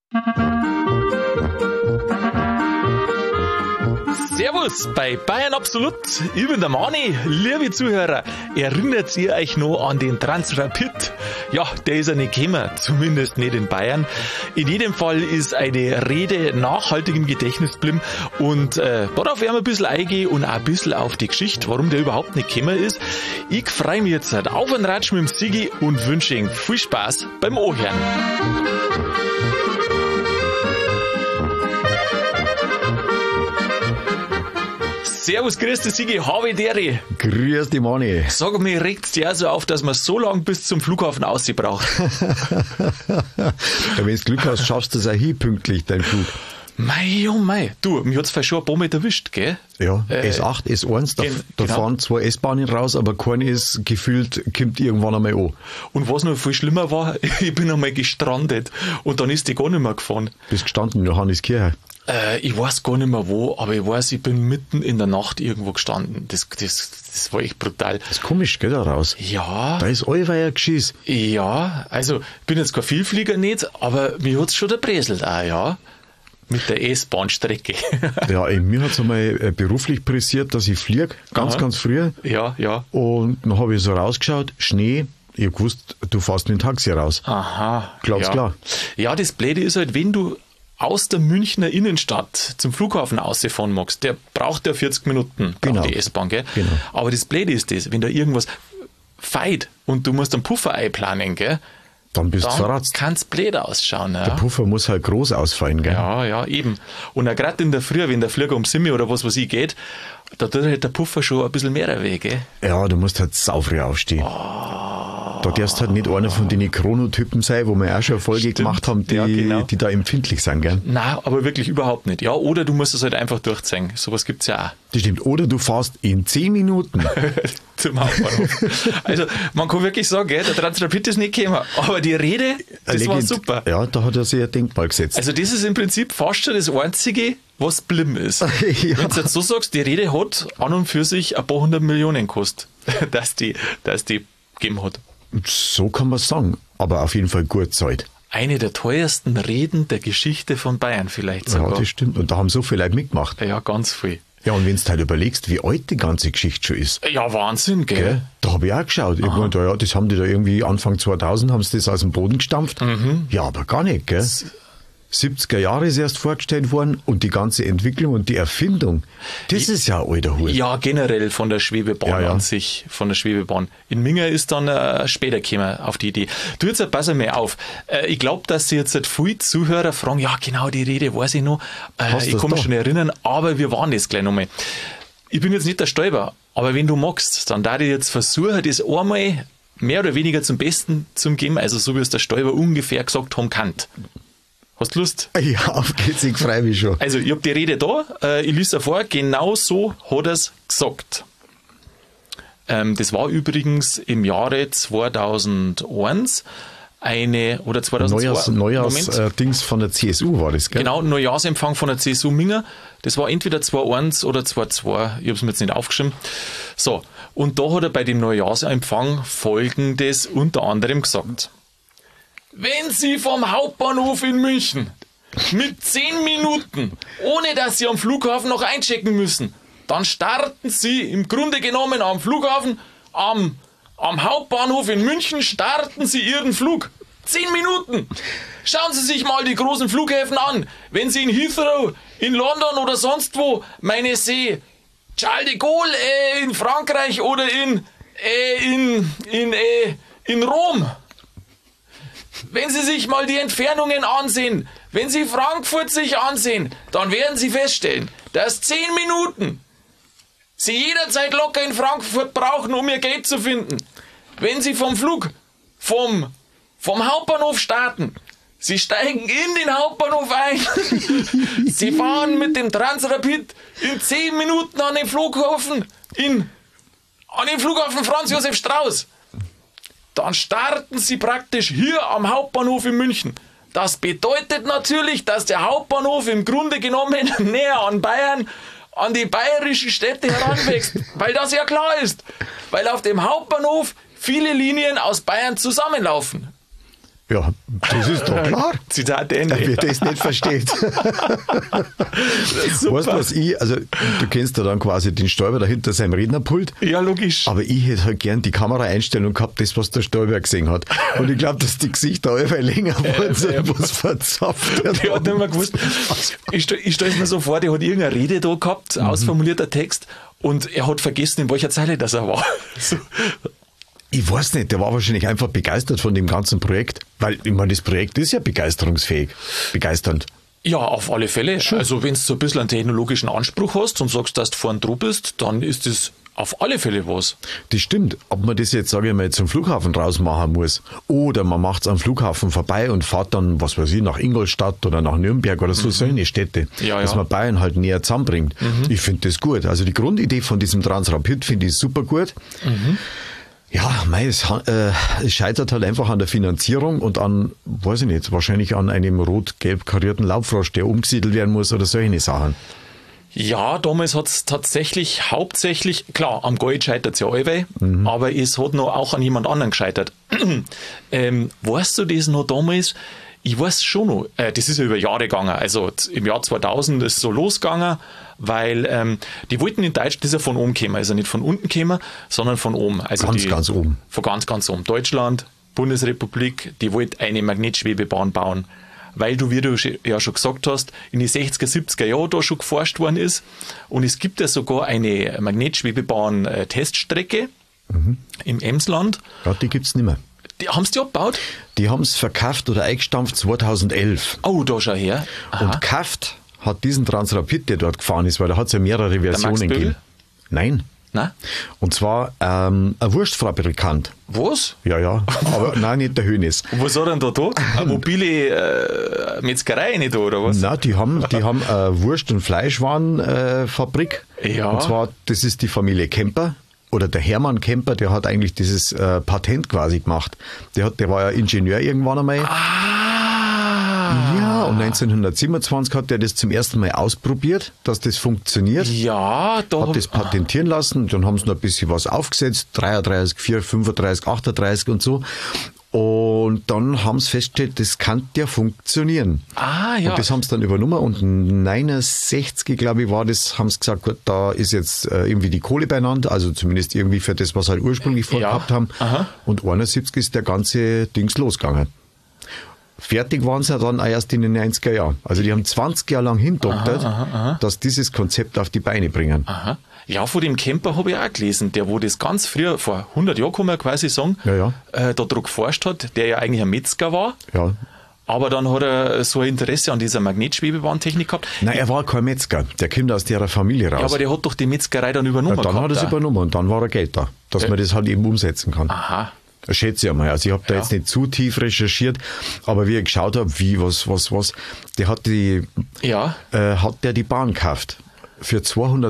Servus bei Bayern Absolut. Ich bin der Mani. Liebe Zuhörer, erinnert ihr euch noch an den Transrapid? Ja, der ist ja nicht gekommen, zumindest nicht in Bayern. In jedem Fall ist eine Rede nachhaltig im Gedächtnis geblieben und darauf werden wir ein bisschen eingehen und auch ein bisschen auf die Geschichte, warum der überhaupt nicht gekommen ist. Ich freue mich jetzt auf einen Ratsch mit dem Sigi und wünsche Ihnen viel Spaß beim Ohren. Servus, grüß dich, Sigi, habe dere. Grüß dich, Mani. Sag mir, regt's dir auch so auf, dass man so lange bis zum Flughafen aussehen braucht? Ja, wenn du Glück hast, schaffst du es auch hin, pünktlich, dein Flug. Mei, oh mei. Du, mich hat's vielleicht schon ein paar Mal erwischt, gell? Ja, S8, S1, da genau. fahren zwei S-Bahnen raus, aber keine ist gefühlt, kommt irgendwann einmal an. Und was noch viel schlimmer war, ich bin einmal gestrandet und dann ist die gar nicht mehr gefahren. Bist gestanden in Johanneskirche? Ich weiß gar nicht mehr wo, aber ich weiß, ich bin mitten in der Nacht irgendwo gestanden. Das war echt brutal. Das ist komisch, gell, da raus? Ja. Da ist allweil Geschiss. Ja, also, ich bin jetzt kein Vielflieger nicht, aber mir hat's schon erbräselt auch, ja. Mit der S-Bahn-Strecke. Ja, mir hat's einmal beruflich pressiert, dass ich fliege, ganz früh. Ja, ja. Und dann habe ich so rausgeschaut, Schnee. Ich hab gewusst, du fährst mit dem Taxi raus. Aha. Glaub's ja. klar. Ja, das Blöde ist halt, wenn du aus der Münchner Innenstadt zum Flughafen ausfahren magst, der braucht ja 40 Minuten, genau. Die S-Bahn, gell? Genau. Aber das Blöde ist das, wenn da irgendwas feit und du musst einen Puffer einplanen, gell? Dann bist du verratzt. Kann's blöd ausschauen, ja. Der Puffer muss halt groß ausfallen, gell? Ja, eben. Und auch gerade in der Früh, wenn der Flieger um 7 oder was weiß ich geht, da tut halt der Puffer schon ein bisschen mehr weh, gell? Ja, du musst halt saufrüh aufstehen. Da darfst halt nicht einer von den Chronotypen sein, wo wir auch schon eine Folge gemacht haben, die da empfindlich sind, gell? Nein, aber wirklich überhaupt nicht. Ja, oder du musst es halt einfach durchziehen. Sowas gibt's ja auch. Das stimmt. Oder du fährst in 10 Minuten. Zum Hauptbahnhof. Also, man kann wirklich sagen, gell, der Transrapid ist nicht gekommen. Aber die Rede, das war super. Ja, da hat er sich ein Denkmal gesetzt. Also, das ist im Prinzip fast schon das Einzige, was blieben ist. Ja. Wenn du jetzt so sagst, die Rede hat an und für sich ein paar 100 Millionen gekostet, dass die gegeben hat. So kann man sagen. Aber auf jeden Fall gut Zeit. Eine der teuersten Reden der Geschichte von Bayern vielleicht sogar. Ja, das stimmt. Und da haben so viele Leute mitgemacht. Ja, ganz viel. Ja, und wenn du halt überlegst, wie alt die ganze Geschichte schon ist. Ja, Wahnsinn, gell? Da habe ich auch geschaut. Ich meine, ja, das haben die da irgendwie Anfang 2000, haben sie das aus dem Boden gestampft. Ja, aber gar nicht, gell? 70er Jahre ist erst vorgestellt worden und die ganze Entwicklung und die Erfindung, das ist ja ein alter Hut. Ja, generell von der Schwebebahn an sich, von der Schwebebahn. In Minga ist dann später gekommen auf die Idee. Du, jetzt pass mal auf. Ich glaube, dass sich jetzt halt viele Zuhörer fragen, ja genau, die Rede weiß ich noch. Ich kann mich schon erinnern, aber wir waren das gleich nochmal. Ich bin jetzt nicht der Stäuber, aber wenn du magst, dann darf ich jetzt versuchen, das einmal mehr oder weniger zum Besten zu geben, also so wie es der Stäuber ungefähr gesagt haben kann. Hast du Lust? Ja, auf geht's, ich freue mich schon. Also, ich habe die Rede da, ich lese vor, genau so hat er es gesagt. Das war übrigens im Jahre 2001 oder 2002. Neujahrsdings von der CSU war das, gell? Genau, Neujahrsempfang von der CSU Minga. Das war entweder 2001 oder 2002, ich habe es mir jetzt nicht aufgeschrieben. So, und da hat er bei dem Neujahrsempfang Folgendes unter anderem gesagt. Wenn Sie vom Hauptbahnhof in München mit 10 Minuten, ohne dass Sie am Flughafen noch einchecken müssen, dann starten Sie im Grunde genommen am Flughafen, am Hauptbahnhof in München, starten Sie Ihren Flug. 10 Minuten! Schauen Sie sich mal die großen Flughäfen an. Wenn Sie in Heathrow, in London oder sonst wo, meine See, Charles de Gaulle in Frankreich oder in Rom. Wenn Sie sich mal die Entfernungen ansehen, wenn Sie Frankfurt sich ansehen, dann werden Sie feststellen, dass 10 Minuten Sie jederzeit locker in Frankfurt brauchen, um Ihr Gate zu finden. Wenn Sie vom Hauptbahnhof starten, Sie steigen in den Hauptbahnhof ein, Sie fahren mit dem Transrapid in 10 Minuten an den Flughafen Franz Josef Strauß. Dann starten Sie praktisch hier am Hauptbahnhof in München. Das bedeutet natürlich, dass der Hauptbahnhof im Grunde genommen näher an Bayern, an die bayerischen Städte heranwächst, weil das ja klar ist. Weil auf dem Hauptbahnhof viele Linien aus Bayern zusammenlaufen. Ja, das ist doch klar. Zitat Ende. Wer das nicht versteht. Weißt du, was also du kennst ja dann quasi den Stoiber da hinter seinem Rednerpult. Ja, logisch. Aber ich hätte halt gern die Kameraeinstellung gehabt, das, was der Stoiber gesehen hat. Und ich glaube, dass die Gesichter allweil länger wurden, was verzapft. Der hat nicht mehr gewusst. Ich stelle es mir so vor, der hat irgendeine Rede da gehabt, ausformulierter Text, und er hat vergessen, in welcher Zeile das er war. So. Ich weiß nicht, der war wahrscheinlich einfach begeistert von dem ganzen Projekt, weil, ich meine, das Projekt ist ja begeisterungsfähig, begeisternd. Ja, auf alle Fälle. Schon. Also wenn du so ein bisschen einen technologischen Anspruch hast und sagst, dass du vorn dran bist, dann ist das auf alle Fälle was. Das stimmt. Ob man das jetzt, sage ich mal, zum Flughafen draus machen muss oder man macht es am Flughafen vorbei und fährt dann, was weiß ich, nach Ingolstadt oder nach Nürnberg oder so, solche Städte, dass man Bayern halt näher zusammenbringt. Ich finde das gut. Also die Grundidee von diesem Transrapid finde ich super gut. Ja, es scheitert halt einfach an der Finanzierung und an, weiß ich nicht, wahrscheinlich an einem rot-gelb karierten Laubfrosch, der umgesiedelt werden muss oder solche Sachen. Ja, damals hat es tatsächlich hauptsächlich, klar, am Geld scheitert es ja allweil, aber es hat noch auch an jemand anderen gescheitert. Weißt du das noch damals? Ich weiß schon noch, das ist ja über Jahre gegangen, also im Jahr 2000 ist es so losgegangen, weil die wollten in Deutschland, das ist ja von oben kommen, also nicht von unten kommen, sondern von oben. Also ganz oben. Von ganz oben. Deutschland, Bundesrepublik, die wollten eine Magnetschwebebahn bauen, weil du, wie du ja schon gesagt hast, in die 60er, 70er Jahren da schon geforscht worden ist, und es gibt ja sogar eine Magnetschwebebahn-Teststrecke im Emsland. Ja, die gibt es nicht mehr. Haben sie die abgebaut? Die haben es verkauft oder eingestampft 2011. Oh, da schau her. Aha. Und gekauft hat diesen Transrapid, der dort gefahren ist, weil da hat es ja mehrere Versionen gegeben. Nein. Nein? Und zwar ein Wurstfabrikant. Was? Ja, aber nein, nicht der Hönes. Und was hat er denn da? Eine mobile Metzgerei nicht da, oder was? Nein, die haben eine Wurst- und Fleischwarenfabrik. Ja. Und zwar, das ist die Familie Kemper. Oder der Hermann Kemper, der hat eigentlich dieses Patent quasi gemacht. Der war ja Ingenieur irgendwann einmal. Ja, und 1927 hat er das zum ersten Mal ausprobiert, dass das funktioniert. Ja, da hat das patentieren lassen, dann haben sie noch ein bisschen was aufgesetzt, 33, 4, 35, 38 und so. Und dann haben sie festgestellt, das kann ja funktionieren. Ja. Und das haben sie dann übernommen und 69, glaube ich, war das, haben sie gesagt, gut, da ist jetzt irgendwie die Kohle beieinander, also zumindest irgendwie für das, was sie halt ursprünglich vorgehabt haben. Aha. Und 71 ist der ganze Dings losgegangen. Fertig waren sie ja dann erst in den 90er Jahren. Also die haben 20 Jahre lang hindoktert, dass dieses Konzept auf die Beine bringen. Aha. Ja, von dem Camper habe ich auch gelesen, der wo das ganz früher, vor 100 Jahren kann man quasi sagen, da drauf geforscht hat, der ja eigentlich ein Metzger war. Ja. Aber dann hat er so ein Interesse an dieser Magnetschwebebahntechnik gehabt. Nein, er war kein Metzger, der kommt aus der Familie raus. Ja, aber der hat doch die Metzgerei dann übernommen. Ja, dann hat er es übernommen und dann war er Geld da, dass man das halt eben umsetzen kann. Aha. Schätze ich einmal. Also ich habe da jetzt nicht zu tief recherchiert, aber wie ich geschaut habe, der hat die Bahn gekauft für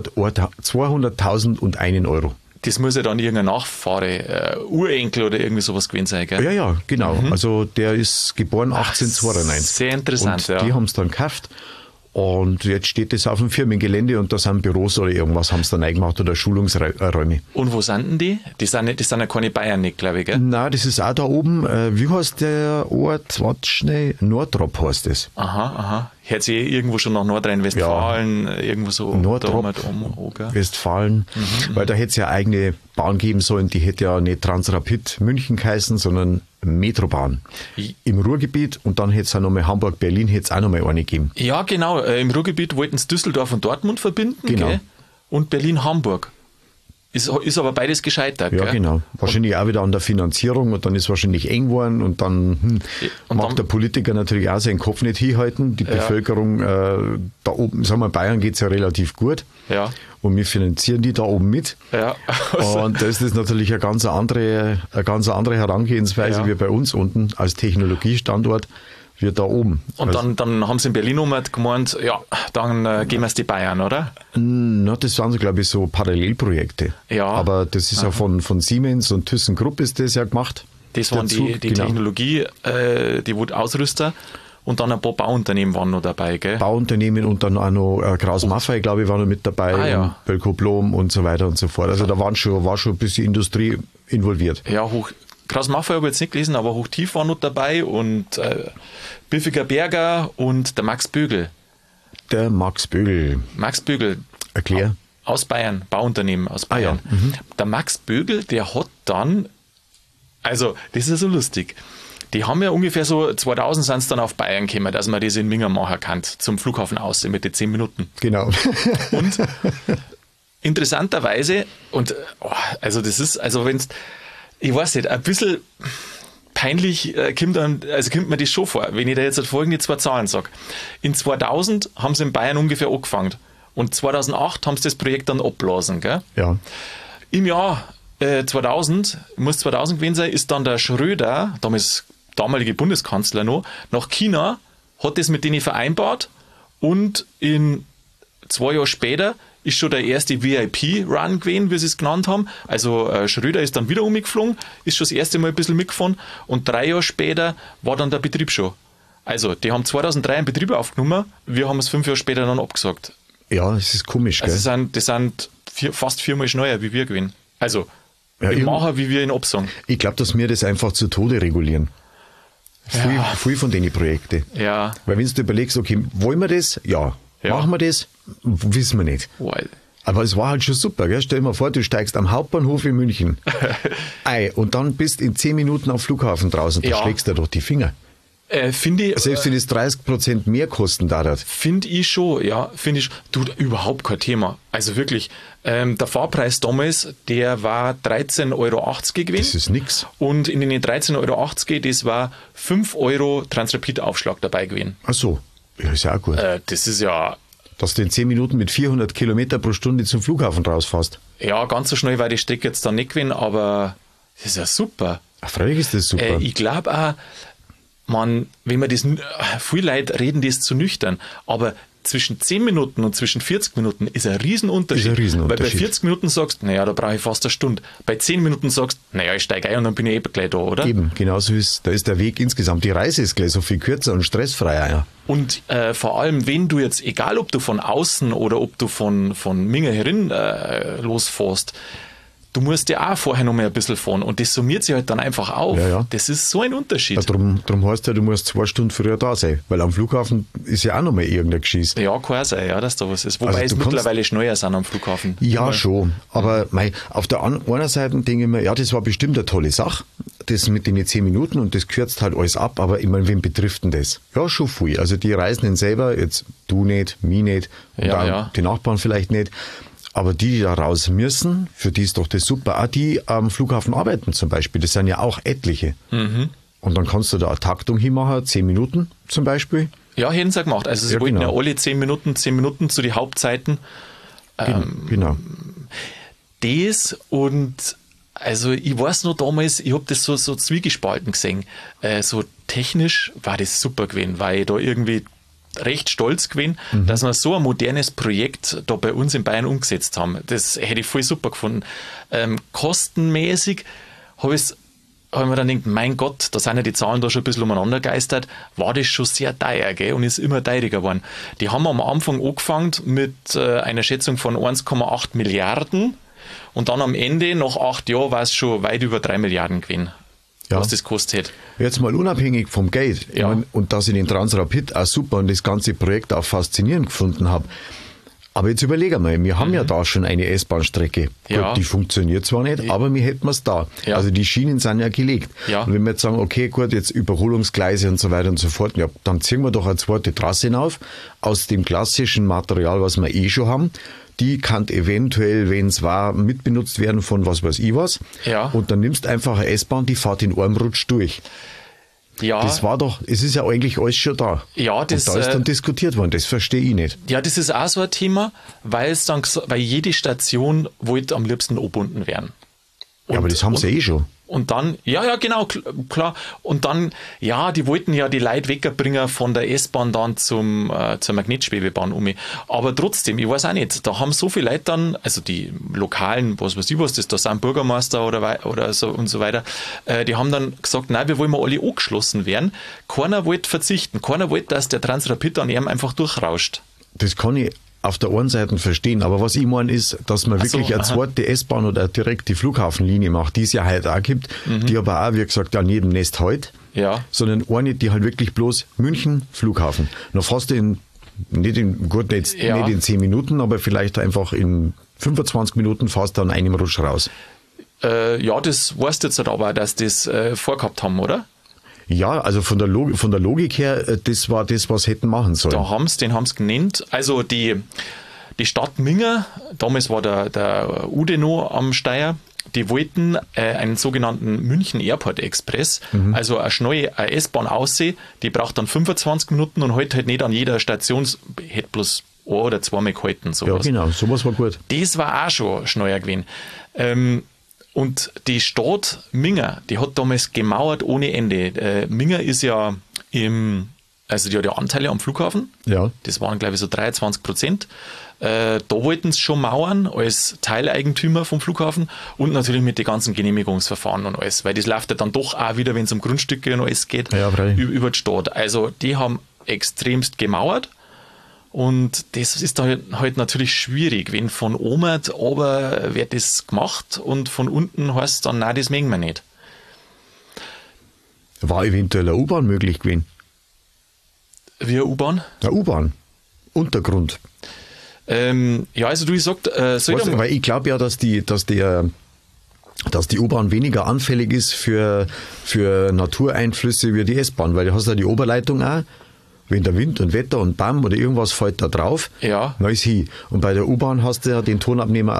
200.001 Euro. Das muss ja dann irgendein Nachfahre, Urenkel oder irgendwie sowas gewesen sein, gell? Ja, genau. Also der ist geboren 1892. Sehr interessant, und die haben es dann gekauft. Und jetzt steht das auf dem Firmengelände und da sind Büros oder irgendwas, haben sie dann eingemacht oder Schulungsräume. Und wo sind denn die? Das sind ja keine Bayern nicht, glaube ich, gell? Nein, das ist auch da oben. Wie heißt der Ort? Warte schnell. Nordrop heißt das. Aha. Hört sich irgendwo schon nach Nordrhein-Westfalen, irgendwo so. Nordrop, Westfalen. Weil da hätte es ja eigene Bahn geben sollen, die hätte ja nicht Transrapid München geheißen, sondern Metrobahn. Im Ruhrgebiet und dann hätte es auch nochmal Hamburg-Berlin, hätte es auch nochmal eine gegeben. Ja, genau. Im Ruhrgebiet wollten sie Düsseldorf und Dortmund verbinden, genau. Gell? Und Berlin-Hamburg. Ist aber beides gescheitert. Ja, gell? Genau. Wahrscheinlich auch wieder an der Finanzierung und dann ist wahrscheinlich eng geworden und dann mag der Politiker natürlich auch seinen Kopf nicht hinhalten. Die Bevölkerung da oben, sagen wir, Bayern geht es ja relativ gut. Ja. Und wir finanzieren die da oben mit. Ja. Und das ist natürlich eine ganz andere Herangehensweise wie bei uns unten als Technologiestandort. Wir da oben. Und dann haben sie in Berlin gemeint, ja, dann gehen wir es die Bayern, oder? Na, das waren so, glaube ich, so Parallelprojekte. Ja. Aber das ist ja von Siemens und ThyssenKrupp ist das ja gemacht. Das waren die Technologie, die Ausrüster. Und dann ein paar Bauunternehmen waren noch dabei, gell? Bauunternehmen und dann auch noch Kraus Maffei, glaube ich, war noch mit dabei. Ja. Und Bölkow Blohm und so weiter und so fort. Also da war schon ein bisschen Industrie involviert. Ja, Kraus Maffei habe ich jetzt nicht gelesen, aber Hochtief war noch dabei und Biffiger Berger und der Max Bögel. Der Max Bögel. Max Bögel. Erklär. Aus Bayern, Bauunternehmen aus Bayern. Ah, ja. Der Max Bögel, der hat dann, also das ist so lustig, die haben ja ungefähr so 2000 sind es dann auf Bayern gekommen, dass man das in Mingermacher kann, zum Flughafen aus mit den 10 Minuten. Genau. Und interessanterweise, und also das ist, also wenn es, ich weiß nicht, ein bisschen peinlich kommt mir das schon vor, wenn ich da jetzt folgende 2 Zahlen sage. In 2000 haben sie in Bayern ungefähr angefangen und 2008 haben sie das Projekt dann abblasen. Gell? Ja. Im Jahr 2000, muss 2000 gewesen sein, ist dann der Schröder, damalige Bundeskanzler noch, nach China, hat das mit denen vereinbart und in 2 Jahre später ist schon der erste VIP-Run gewesen, wie sie es genannt haben. Also Schröder ist dann wieder umgeflogen, ist schon das erste Mal ein bisschen mitgefahren und 3 Jahre später war dann der Betrieb schon. Also die haben 2003 einen Betrieb aufgenommen, wir haben es 5 Jahre später dann abgesagt. Ja, das ist komisch, gell? Also das sind fast 4-mal schneller, wie wir gewinnen. Also wir machen, wie wir ihn absagen. Ich glaube, dass wir das einfach zu Tode regulieren. Viel von den Projekten. Ja. Weil wenn du überlegst, okay, wollen wir das? Ja. Machen wir das? Wissen wir nicht. Well. Aber es war halt schon super, gell? Stell dir mal vor, du steigst am Hauptbahnhof in München ein und dann bist in 10 Minuten am Flughafen draußen, da schlägst du doch die Finger. Finde ich. Selbst wenn es 30% mehr kosten dauert. Finde ich schon, ja. Finde ich, du, überhaupt kein Thema. Also wirklich, der Fahrpreis damals, der war 13,80 Euro gewesen. Das ist nix. Und in den 13,80 Euro, das war 5 Euro Transrapid-Aufschlag dabei gewesen. Ach so. Ja, ist ja auch gut. Das ist ja. Dass du in 10 Minuten mit 400 Kilometer pro Stunde zum Flughafen rausfährst. Ja, ganz so schnell war die Strecke jetzt dann nicht gewesen, aber das ist ja super. Freilich ist das super. Ich glaube auch, wenn man das, viele Leute reden das zu nüchtern, aber zwischen 10 Minuten und zwischen 40 Minuten ist ein Riesenunterschied. Weil bei 40 Minuten sagst du, naja, da brauche ich fast eine Stunde. Bei 10 Minuten sagst du, naja, ich steige ein und dann bin ich eben gleich da, oder? Eben, genauso ist, da ist der Weg insgesamt, die Reise ist gleich so viel kürzer und stressfreier. Ja. Und vor allem, wenn du jetzt, egal ob du von außen oder ob du von Minga herin losfährst, du musst ja auch vorher noch mal ein bisschen fahren und das summiert sich halt dann einfach auf. Ja, ja. Das ist so ein Unterschied. Ja, drum heißt ja, du musst 2 Stunden früher da sein, weil am Flughafen ist ja auch noch mal irgendein Geschiss. Ja, kann sein, ja, dass da was ist. Wobei es mittlerweile schneller sind am Flughafen. Ja, immer. Schon. Aber auf der einen Seite denke ich mir, ja, das war bestimmt eine tolle Sache, das mit den 10 Minuten und das kürzt halt alles ab, aber ich meine, wen betrifft denn das? Ja, schon viel. Also die Reisenden selber, jetzt du nicht, mich nicht und dann die Nachbarn vielleicht nicht. Aber die da raus müssen, für die ist doch das super. Auch die am Flughafen arbeiten zum Beispiel, das sind ja auch etliche. Mhm. Und dann kannst du da eine Taktung hinmachen, 10 Minuten zum Beispiel. Ja, hätten sie gemacht. Also sie wollten ja alle 10 Minuten zu den Hauptzeiten. Genau. Das und also ich weiß noch damals, ich habe das so zwiegespalten gesehen. So technisch war das super gewesen, weil ich da irgendwie recht stolz gewesen, dass wir so ein modernes Projekt da bei uns in Bayern umgesetzt haben. Das hätte ich voll super gefunden. Kostenmäßig habe ich mir dann gedacht, mein Gott, da sind ja die Zahlen da schon ein bisschen umeinander geistert, war das schon sehr teuer, gell? Und ist immer teurer geworden. Die haben am Anfang angefangen mit einer Schätzung von 1,8 Milliarden und dann am Ende, nach 8 Jahren, war es schon weit über 3 Milliarden gewesen. Ja. Was das kostet. Jetzt mal unabhängig vom Geld. Ja. Und dass ich den Transrapid auch super und das ganze Projekt auch faszinierend gefunden habe. Aber jetzt überlege mal, wir haben ja da schon eine S-Bahn-Strecke. Ja. Gut, die funktioniert zwar nicht, aber wir hätten es da. Ja. Also die Schienen sind ja gelegt. Ja. Und wenn wir jetzt sagen, okay, gut, jetzt Überholungsgleise und so weiter und so fort, ja, dann ziehen wir doch eine zweite Trasse hinauf aus dem klassischen Material, was wir eh schon haben. Die kann eventuell, wenn es war, mitbenutzt werden von was weiß ich was. Ja. Und dann nimmst du einfach eine S-Bahn, die fährt in einem Rutsch durch. Ja. Das war doch, es ist ja eigentlich alles schon da. Ja, das, und da ist dann diskutiert worden, das verstehe ich nicht. Ja, das ist auch so ein Thema, weil jede Station wollte am liebsten angebunden werden. Ja, aber das haben sie eh schon. Und dann, ja, genau, klar. Und dann, ja, die wollten ja die Leute wegbringen von der S-Bahn dann zur Magnetschwebebahn um. Aber trotzdem, ich weiß auch nicht, da haben so viele Leute dann, also die lokalen, was weiß ich was, das da sind Bürgermeister oder so und so weiter, die haben dann gesagt, nein, wir wollen mal alle angeschlossen werden. Keiner wollte verzichten. Keiner wollte, dass der Transrapid an ihm einfach durchrauscht. Das kann ich auf der einen Seite verstehen, aber was ich meine ist, dass man wirklich eine zweite S-Bahn oder direkt die Flughafenlinie macht, die es ja heute auch gibt, die aber auch, wie gesagt, an jedem Nest halt, sondern eine, die halt wirklich bloß München, Flughafen. Noch fast nicht in 10 Minuten, aber vielleicht einfach in 25 Minuten fast an einem Rutsch raus. Das weißt du jetzt halt aber, dass das vorgehabt haben, oder? Ja, also von der Logik her, das war das, was hätten machen sollen. Den haben sie genannt. Also die Stadt Minga, damals war der Ude noch am Steuer, die wollten einen sogenannten München Airport Express, also eine schnelle S-Bahn aussehen, die braucht dann 25 Minuten und heute halt nicht an jeder Station, hätte bloß ein oder zweimal gehalten. Sowas. Ja, genau, sowas war gut. Das war auch schon schneller gewesen. Und die Stadt Minga, die hat damals gemauert ohne Ende. Minga ist ja die hat ja Anteile am Flughafen. Ja. Das waren, glaube ich, so 23%. Da wollten sie schon mauern als Teileigentümer vom Flughafen und natürlich mit den ganzen Genehmigungsverfahren und alles, weil das läuft ja dann doch auch wieder, wenn es um Grundstücke und alles geht, über die Stadt. Also die haben extremst gemauert und das ist dann halt natürlich schwierig, wenn von oben aber wird das gemacht und von unten heißt es dann, nein, das mögen wir nicht. War eventuell eine U-Bahn möglich gewesen? Wie eine U-Bahn? Eine U-Bahn. Untergrund. Also du sagst, weil ich glaube ja, dass die U-Bahn weniger anfällig ist für Natureinflüsse wie die S-Bahn, weil du hast ja die Oberleitung auch. Wenn der Wind und Wetter und Bam oder irgendwas fällt da drauf, dann ist hin. Und bei der U-Bahn hast du ja den Tonabnehmer.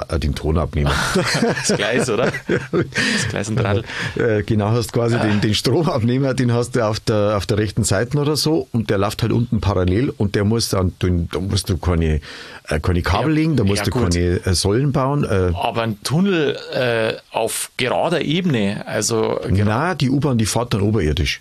Das Gleis, oder? Das Gleis und Radl. Genau, hast quasi den Stromabnehmer, den hast du auf der rechten Seite oder so und der läuft halt unten parallel und der muss dann, da musst du keine Kabel legen, da musst du keine Säulen bauen. Aber ein Tunnel auf gerader Ebene, also... Nein, die U-Bahn, die fährt dann oberirdisch.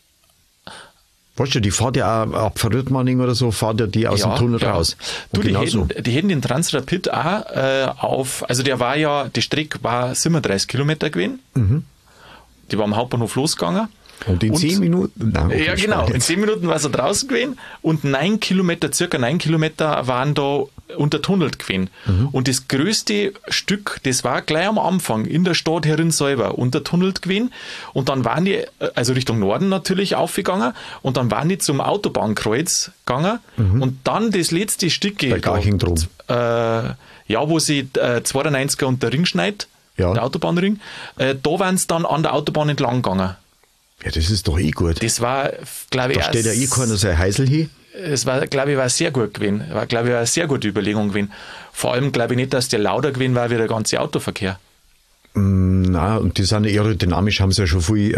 Weißt du, die fährt ja auch ab Verrücktmanning oder so, fährt ja die aus dem Tunnel raus. Du, die hätten den Transrapid auch also die Strecke war 37 Kilometer gewesen. Die war am Hauptbahnhof losgegangen. Und in 10 Minuten? Nein, okay, ja, genau. In 10 Minuten war sie draußen gewesen und circa 9 Kilometer waren da untertunnelt gewesen. Und das größte Stück, das war gleich am Anfang in der Stadt herin selber untertunnelt gewesen. Und dann waren die, also Richtung Norden natürlich aufgegangen und dann waren die zum Autobahnkreuz gegangen und dann das letzte Stück, bei Garching drum. Wo sie 92er und der Ring schneidet, der Autobahnring, da waren sie dann an der Autobahn entlang gegangen. Ja, das ist doch gut. Das war, glaube ich, da steht ja keiner sein Heisel hin. Es war, glaube ich, war sehr gut gewesen. War, glaube ich, eine sehr gute Überlegung gewesen. Vor allem, glaube ich nicht, dass der lauter gewesen war wie der ganze Autoverkehr. Na, und die sind aerodynamisch, haben sie ja schon viel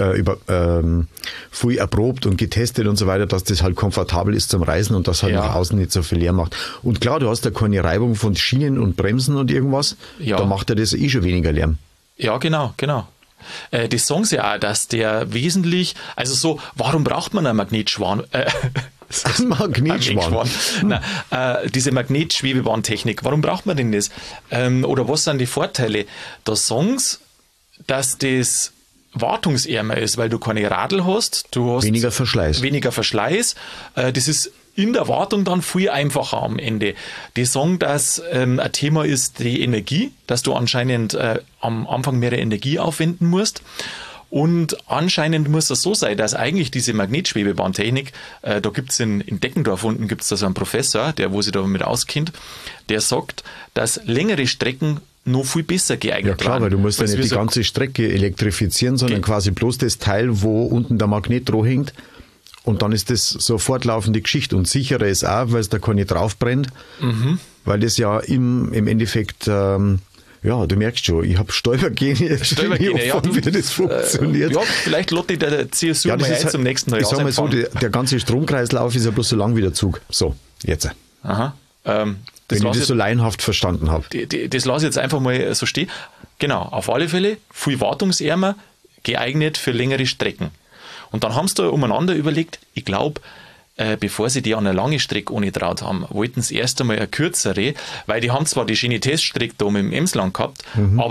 erprobt und getestet und so weiter, dass das halt komfortabel ist zum Reisen und das halt nach außen nicht so viel leer macht. Und klar, du hast ja keine Reibung von Schienen und Bremsen und irgendwas. Ja. Da macht er das schon weniger Lärm. Ja, genau. Das sagen sie auch, dass der wesentlich, also so, warum braucht man einen Magnetschwan? Magnetschwan. Nein, diese Magnetschwebebahntechnik, warum braucht man denn das? Oder was sind die Vorteile? Da sagen sie, dass das wartungsärmer ist, weil du keine Radl hast, du hast weniger Verschleiß. Das ist in der Wartung dann viel einfacher am Ende. Die sagen, dass ein Thema ist die Energie, dass du anscheinend am Anfang mehr Energie aufwenden musst. Und anscheinend muss es so sein, dass eigentlich diese Magnetschwebebahntechnik, da gibt es in Deckendorf unten gibt's da so einen Professor, wo sich damit auskennt, der sagt, dass längere Strecken noch viel besser geeignet werden. Ja klar, weil du musst ja nicht die ganze Strecke elektrifizieren, sondern quasi bloß das Teil, wo unten der Magnet dran hängt. Und dann ist das so fortlaufende Geschichte. Und sicherer ist auch, weil es da keine drauf brennt, weil das ja im Endeffekt, du merkst schon, ich habe Stolpergene, wie das funktioniert. Vielleicht lotte der CSU mal zum nächsten Jahr. Ich sag mal so, der ganze Stromkreislauf ist ja bloß so lang wie der Zug. So, jetzt. Aha. Wenn ich das so laienhaft verstanden habe. Das lasse ich jetzt einfach mal so stehen. Genau, auf alle Fälle viel wartungsärmer, geeignet für längere Strecken. Und dann haben sie da umeinander überlegt, ich glaube, bevor sie die an eine lange Strecke ohne traut haben, wollten sie erst einmal eine kürzere, weil die haben zwar die schöne Teststrecke da mit dem Emsland gehabt, aber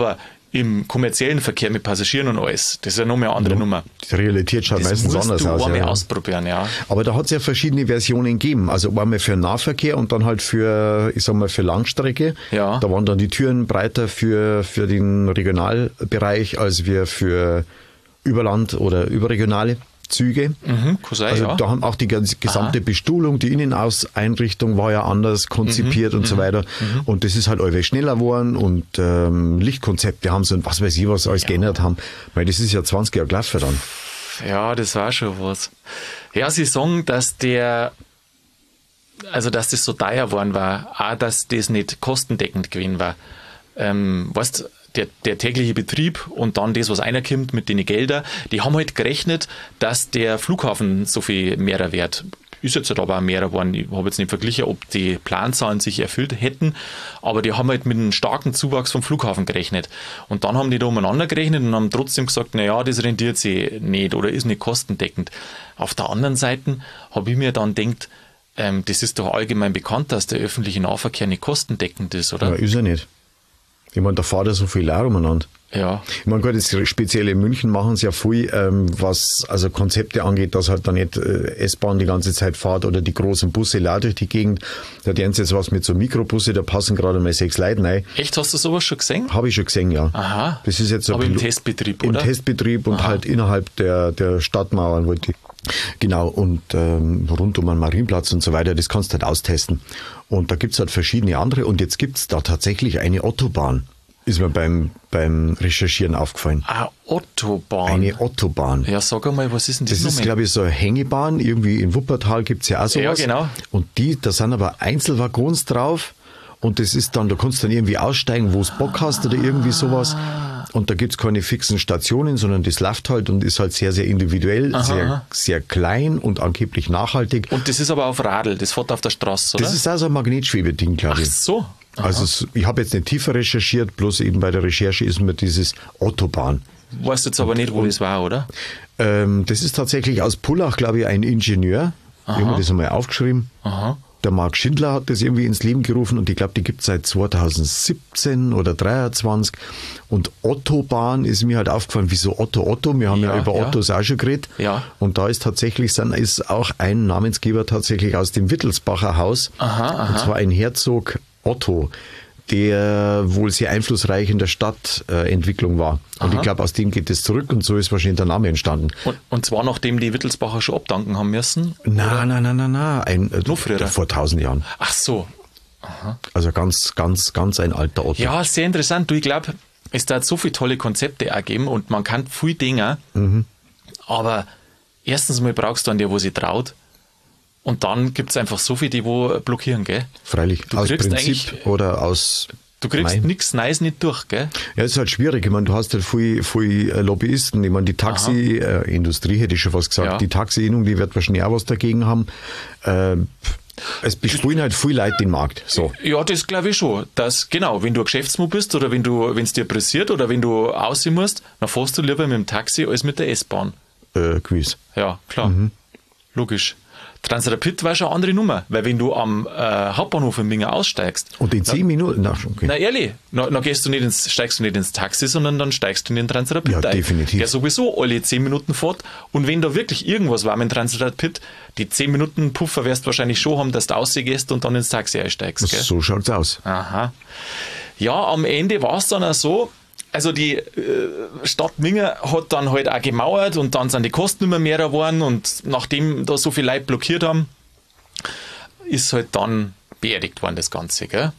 im kommerziellen Verkehr mit Passagieren und alles. Das ist ja noch mehr eine andere Nummer. Die Realität schaut meistens anders aus. Das musst du einmal Ja. ausprobieren, ja. Aber da hat es ja verschiedene Versionen gegeben. Also einmal für Nahverkehr und dann halt für, ich sag mal, für Langstrecke. Ja. Da waren dann die Türen breiter für den Regionalbereich als wir für Überland- oder überregionale Züge. Kann sein, Also ja. da haben auch die gesamte Bestuhlung, die Innenauseinrichtung war ja anders konzipiert und so weiter. Und das ist halt allweil schneller geworden und Lichtkonzepte haben sie und was weiß ich, was alles geändert haben. Weil das ist ja 20 Jahre gelaufen dann. Ja, das war schon was. Ja, sie sagen, dass das so teuer geworden war, auch dass das nicht kostendeckend gewesen war. Weißt, der tägliche Betrieb und dann das, was reinkommt mit den Geldern, die haben halt gerechnet, dass der Flughafen so viel mehrer wert. Ist jetzt halt aber auch mehrer geworden. Ich habe jetzt nicht verglichen, ob die Planzahlen sich erfüllt hätten, aber die haben halt mit einem starken Zuwachs vom Flughafen gerechnet. Und dann haben die da umeinander gerechnet und haben trotzdem gesagt, naja, das rentiert sich nicht oder ist nicht kostendeckend. Auf der anderen Seite habe ich mir dann gedacht, das ist doch allgemein bekannt, dass der öffentliche Nahverkehr nicht kostendeckend ist, oder? Ja, ist er nicht. Ich meine, da fährt ja so viel auch umeinander. Ja. Ich meine, gut, das spezielle in München machen sie ja viel, was also Konzepte angeht, dass halt da nicht S-Bahn die ganze Zeit fährt oder die großen Busse leer durch die Gegend. Da haben sie jetzt was mit so Mikrobusse, da passen gerade mal 6 Leute rein. Echt, hast du sowas schon gesehen? Habe ich schon gesehen, ja. Aha. Das ist jetzt so aber im Testbetrieb, oder? Im Testbetrieb und halt innerhalb der Stadtmauern wollte ich. Genau, und rund um den Marienplatz und so weiter, das kannst du halt austesten. Und da gibt's halt verschiedene andere und jetzt gibt's da tatsächlich eine Ottobahn. Ist mir beim Recherchieren aufgefallen. Ottobahn. Eine Ottobahn. Ja, sag einmal, was ist denn das? Das ist, glaube ich, so eine Hängebahn. Irgendwie in Wuppertal gibt's ja auch sowas. Ja, genau. Und da sind aber Einzelwaggons drauf. Und das ist dann, da kannst du dann irgendwie aussteigen, wo es Bock hast oder irgendwie sowas. Und da gibt's keine fixen Stationen, sondern das läuft halt und ist halt sehr, sehr individuell, sehr, sehr klein und angeblich nachhaltig. Und das ist aber auf Radl, das fährt auf der Straße, oder? Das ist also ein Magnetschwebeding, glaube ich. Ach so. Aha. Also ich habe jetzt nicht tiefer recherchiert, bloß eben bei der Recherche ist mir dieses Ottobahn. Weißt du jetzt aber nicht, wo das war, oder? Das ist tatsächlich aus Pullach, glaube ich, ein Ingenieur. Ich habe mir das einmal aufgeschrieben. Aha. Der Marc Schindler hat das irgendwie ins Leben gerufen und ich glaube, die gibt es seit 2017 oder 2023. Und Ottobahn ist mir halt aufgefallen, wieso Otto? Wir haben ja über Ottos auch schon geredet. Ja. Und da ist tatsächlich, ist auch ein Namensgeber tatsächlich aus dem Wittelsbacher Haus. Und zwar ein Herzog Otto, der wohl sehr einflussreich in der Stadtentwicklung war. Und ich glaube, aus dem geht es zurück und so ist wahrscheinlich der Name entstanden. Und zwar nachdem die Wittelsbacher schon abdanken haben müssen? Nein. Noch früher? Vor 1000 Jahren. Ach so. Also ganz ein alter Otto. Ja, sehr interessant. Du, ich glaube, es da so viele tolle Konzepte auch geben und man kann viel Dinge, aber erstens mal brauchst du einen, der wo sich traut. Und dann gibt es einfach so viele, die wo blockieren, gell? Freilich, du aus kriegst Prinzip oder aus... Du kriegst nichts Neues nicht durch, gell? Ja, es ist halt schwierig. Ich meine, du hast halt viel Lobbyisten. Ich meine, die Taxi-Industrie, hätte ich schon fast gesagt, die Taxi-Innung, die wird wahrscheinlich auch was dagegen haben. Es bespielen halt viel Leute den Markt. So. Ja, das glaube ich schon. Dass, genau, wenn du ein Geschäftsmann bist oder wenn es dir pressiert oder wenn du aussehen musst, dann fährst du lieber mit dem Taxi als mit der S-Bahn. Gewiss. Ja, klar. Logisch. Transrapid war schon eine andere Nummer, weil wenn du am Hauptbahnhof in Minga aussteigst. Und in 10 Minuten? Okay. Na ehrlich, steigst du nicht ins Taxi, sondern dann steigst du in den Transrapid ein. Definitiv. Der sowieso alle 10 Minuten fährt. Und wenn da wirklich irgendwas war mit dem Transrapid, die 10 Minuten Puffer wirst du wahrscheinlich schon haben, dass du rausgehst und dann ins Taxi einsteigst. Gell? So schaut's aus. Aha. Ja, am Ende war es dann auch so, also die Stadt Minga hat dann halt auch gemauert und dann sind die Kosten immer mehr geworden und nachdem da so viele Leute blockiert haben, ist halt dann beerdigt worden das Ganze. Gell?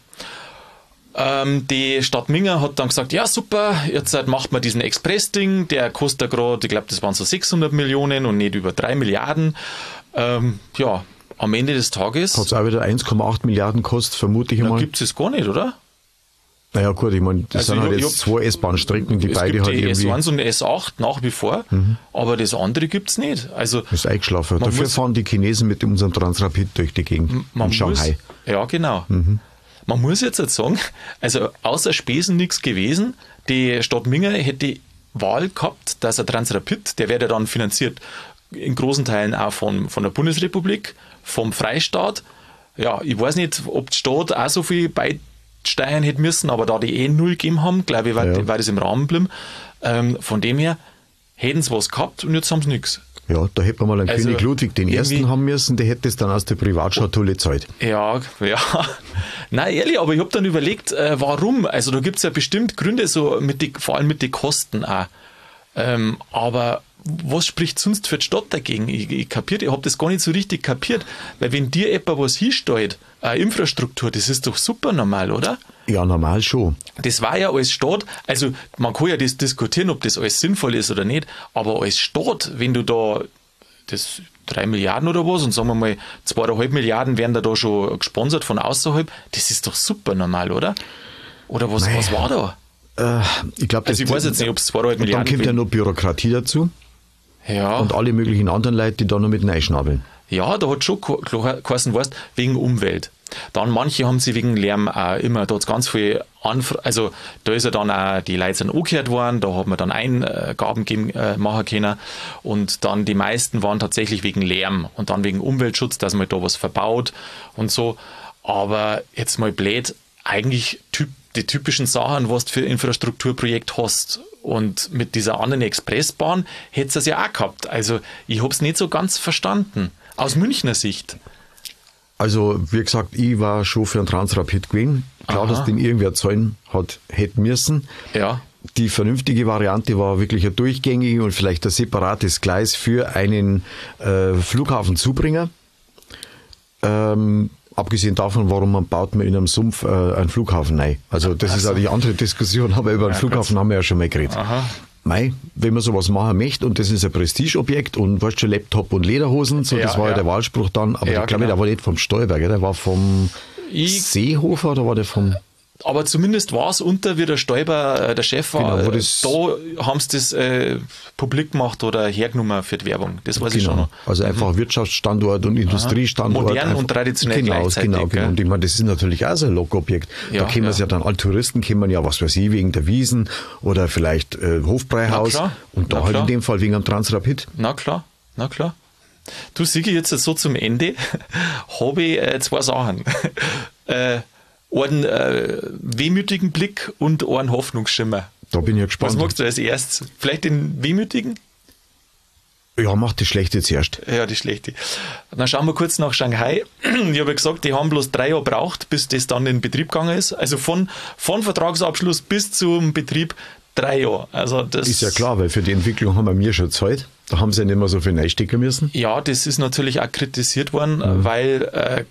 Die Stadt Minga hat dann gesagt, ja super, jetzt macht man diesen Express-Ding, der kostet gerade, ich glaube das waren so 600 Millionen und nicht über 3 Milliarden. Ja, am Ende des Tages... Hat es auch wieder 1,8 Milliarden kostet, vermute ich mal. Gibt es gar nicht, oder? Naja gut, ich meine, das sind halt jetzt 2 S-Bahn-Strecken, die beide halt irgendwie... Es gibt die S1 und S8 nach wie vor, aber das andere gibt es nicht. Also, das ist eingeschlafen. Dafür fahren die Chinesen mit unserem Transrapid durch die Gegend in Shanghai. Ja, genau. Man muss jetzt sagen, also außer Spesen nichts gewesen. Die Stadt Minga hätte die Wahl gehabt, dass ein Transrapid, der wird ja dann finanziert in großen Teilen auch von der Bundesrepublik, vom Freistaat. Ja, ich weiß nicht, ob die Stadt auch so viel steuern hätte müssen, aber da die null gegeben haben, glaube ich, war das im Rahmen geblieben. Von dem her hätten sie was gehabt und jetzt haben sie nichts. Ja, da hätte man mal einen König Ludwig den Ersten haben müssen, der hätte es dann aus der Privatschatulle gezahlt. Ja. Nein, ehrlich, aber ich habe dann überlegt, warum? Also da gibt es ja bestimmt Gründe, so vor allem mit den Kosten auch. Aber was spricht sonst für die Stadt dagegen? Ich habe das gar nicht so richtig kapiert, weil wenn dir etwa was hinstellt, Infrastruktur, das ist doch super normal, oder? Ja, normal schon. Das war ja als Staat, also man kann ja das diskutieren, ob das alles sinnvoll ist oder nicht, aber als Staat, wenn du da das 3 Milliarden oder was und sagen wir mal 2,5 Milliarden werden da schon gesponsert von außerhalb, das ist doch super normal, oder? Oder was war da? Ich glaube, ich weiß jetzt nicht, ob es 2,5 Milliarden dann kommt ja noch Bürokratie dazu. Ja. Und alle möglichen anderen Leute, die da noch mit reinschnabeln. Ja, da hat schon geheißen, weißt, wegen Umwelt. Dann manche haben sie wegen Lärm auch immer, da hat es ganz viel also da ist ja dann auch, die Leute sind angehört worden, da hat man dann Eingaben machen können und dann die meisten waren tatsächlich wegen Lärm und dann wegen Umweltschutz, dass man da was verbaut und so. Aber jetzt mal blöd, eigentlich die typischen Sachen, was du für Infrastrukturprojekt hast. Und mit dieser anderen Expressbahn hättest du es ja auch gehabt. Also ich habe es nicht so ganz verstanden. Aus Münchner Sicht. Also wie gesagt, ich war schon für einen Transrapid gewesen. Klar, dass den irgendwer zahlen hätte müssen. Ja. Die vernünftige Variante war wirklich ein durchgängiges und vielleicht ein separates Gleis für einen Flughafenzubringer. Abgesehen davon, warum baut man in einem Sumpf einen Flughafen rein? Also das ist auch die andere Diskussion, aber über einen Flughafen haben wir ja schon mal geredet. Aha. Mei, wenn man sowas machen möchte und das ist ein Prestigeobjekt und weißt schon, Laptop und Lederhosen, so, das war ja der Wahlspruch dann, aber ich glaube, der war nicht vom Stolberg, der war vom Seehofer oder war der vom... Aber zumindest war es unter, wie der Stoiber der Chef war. Genau, da haben sie das publik gemacht oder hergenommen für die Werbung. Das weiß ich schon noch. Also einfach Wirtschaftsstandort und Industriestandort. Modern einfach, und traditionell gleichzeitig. Genau. Und ich meine, das ist natürlich auch so ein Lockobjekt. Da können wir ja dann, alle Touristen kommen ja, was weiß ich, wegen der Wiesen oder vielleicht Hofbräuhaus. Und da halt in dem Fall wegen am Transrapid. Na klar. Du, Sigi, jetzt so zum Ende habe ich 2 Sachen. Einen wehmütigen Blick und einen Hoffnungsschimmer. Da bin ich gespannt. Was magst du als erstes? Vielleicht den wehmütigen? Ja, mach das Schlechte zuerst. Ja, die Schlechte. Dann schauen wir kurz nach Shanghai. Ich habe ja gesagt, die haben bloß 3 Jahre gebraucht, bis das dann in Betrieb gegangen ist. Also von Vertragsabschluss bis zum Betrieb 3 Jahre. Also das ist ja klar, weil für die Entwicklung haben wir mir schon Zeit. Da haben sie ja nicht mehr so viel reinstecken müssen. Ja, das ist natürlich auch kritisiert worden, weil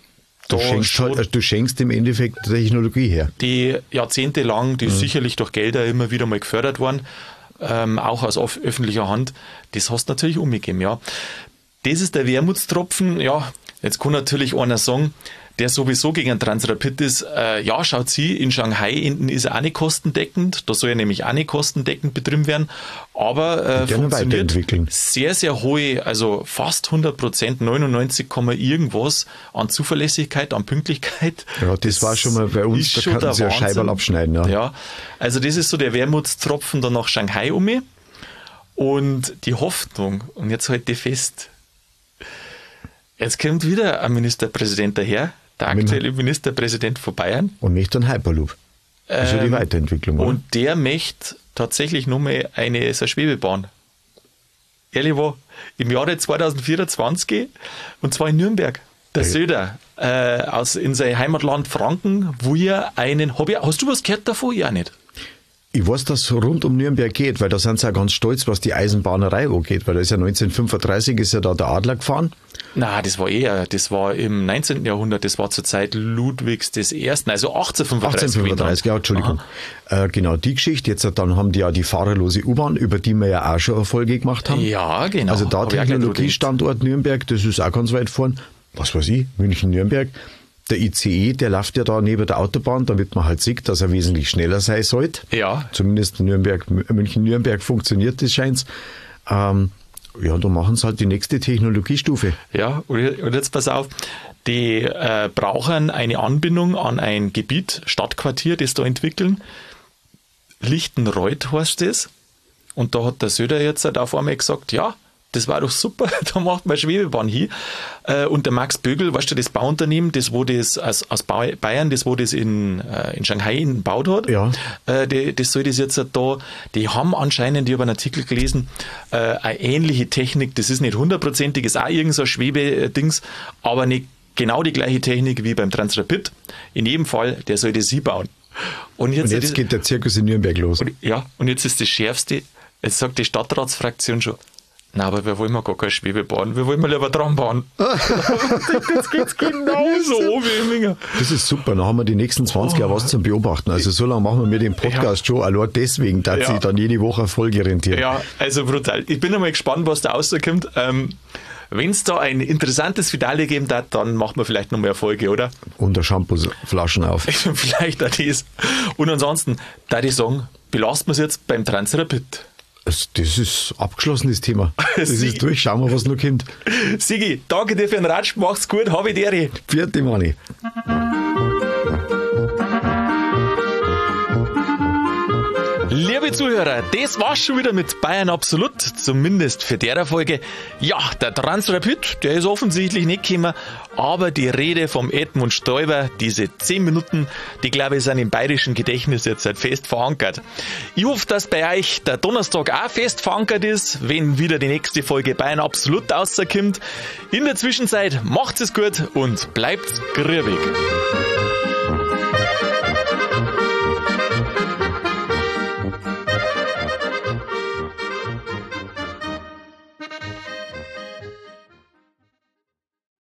du schenkst im Endeffekt Technologie her. Die jahrzehntelang, die ist sicherlich durch Gelder immer wieder mal gefördert worden, auch aus öffentlicher Hand, das hast du natürlich umgegeben, ja. Das ist der Wermutstropfen, ja, jetzt kann natürlich einer sagen, der sowieso gegen einen Transrapid ist, ja, schaut sie, in Shanghai ist er auch nicht kostendeckend, da soll er nämlich auch nicht kostendeckend betrieben werden, aber funktioniert sehr, sehr hohe, also fast 100%, 99, irgendwas an Zuverlässigkeit, an Pünktlichkeit. Ja, das war schon mal bei uns, da kannten sie ja Scheiberl abschneiden. Ja, also das ist so der Wermutstropfen dann nach Shanghai und die Hoffnung, und jetzt halte ich fest, jetzt kommt wieder ein Ministerpräsident daher, der aktuelle Ministerpräsident von Bayern. Und möchte einen Hyperloop. Also die Weiterentwicklung. Oder? Und der möchte tatsächlich nochmal eine Schwebebahn. Ehrlich war, im Jahre 2024, und zwar in Nürnberg. Der Söder in sein Heimatland Franken, wo er hast du was gehört davon? Ja, nicht. Ich weiß, dass es rund um Nürnberg geht, weil da sind sie ja ganz stolz, was die Eisenbahnerei angeht, weil da ist ja 1935 ist ja da der Adler gefahren. Na, das war im 19. Jahrhundert, das war zur Zeit Ludwigs I., also 1835. Ja, Entschuldigung. Genau, die Geschichte. Jetzt dann haben die ja die fahrerlose U-Bahn, über die wir ja auch schon eine Folge gemacht haben. Ja, genau. Also da Technologiestandort Nürnberg, das ist auch ganz weit vorn. Was weiß ich, München-Nürnberg. Der ICE, der läuft ja da neben der Autobahn, damit man halt sieht, dass er wesentlich schneller sein sollte. Ja. Zumindest München-Nürnberg funktioniert das, scheint's. Ja, da machen sie halt die nächste Technologiestufe. Ja, und jetzt pass auf, die brauchen eine Anbindung an ein Gebiet, Stadtquartier, das da entwickeln. Lichtenreuth heißt das. Und da hat der Söder jetzt auf einmal gesagt, ja, das war doch super, da macht man Schwebebahn hin. Und der Max Bögel, weißt du, das Bauunternehmen, das wo das aus Bayern, das wo das in Shanghai gebaut hat, Ja. Das soll das jetzt da, die haben anscheinend, ich habe einen Artikel gelesen, eine ähnliche Technik, das ist nicht 100%ig, ist auch irgend so ein Schwebedings, aber nicht genau die gleiche Technik wie beim Transrapid. In jedem Fall, der soll das hier bauen. Und jetzt geht der Zirkus in Nürnberg los. Und jetzt ist das Schärfste, jetzt sagt die Stadtratsfraktion schon, na, aber wir wollen gar keine Schwebebahn, wir wollen lieber Tram bauen. Jetzt geht's genauso wie im Minger. Das ist super, dann haben wir die nächsten 20 Jahre was zum Beobachten. Also so lange machen wir mit dem Podcast schon, allein deswegen, dass sich dann jede Woche eine Folge rentiert. Ja, also brutal. Ich bin einmal gespannt, was da rauskommt. Wenn es da ein interessantes Finale geben hat, dann machen wir vielleicht noch mehr Folge, oder? Und der Shampooflaschen auf. Vielleicht auch das. Und ansonsten, da ich sagen, belassen wir es jetzt beim Transrapid. Das ist abgeschlossenes Thema. Das ist durch, schauen wir, was noch kommt. Sigi, danke dir für den Ratsch, mach's gut, habe ich dir. Vierte Mani. Liebe Zuhörer, das war's schon wieder mit Bayern Absolut, zumindest für der Folge. Ja, der Transrapid, der ist offensichtlich nicht gekommen, aber die Rede vom Edmund Stoiber, diese 10 Minuten, die glaube ich sind im bayerischen Gedächtnis jetzt halt fest verankert. Ich hoffe, dass bei euch der Donnerstag auch fest verankert ist, wenn wieder die nächste Folge Bayern Absolut rauskommt. In der Zwischenzeit macht's es gut und bleibt grübig.